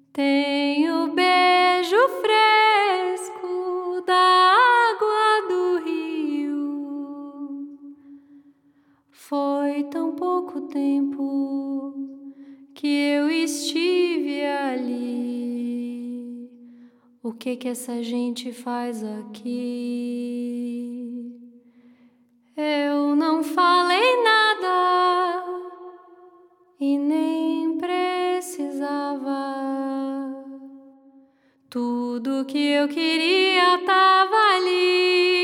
Tenho beijo fresco da água do rio. Foi tão pouco tempo que eu estive ali. O que essa gente faz aqui? Eu não falei nada e nem precisava. Tudo que eu queria tava ali.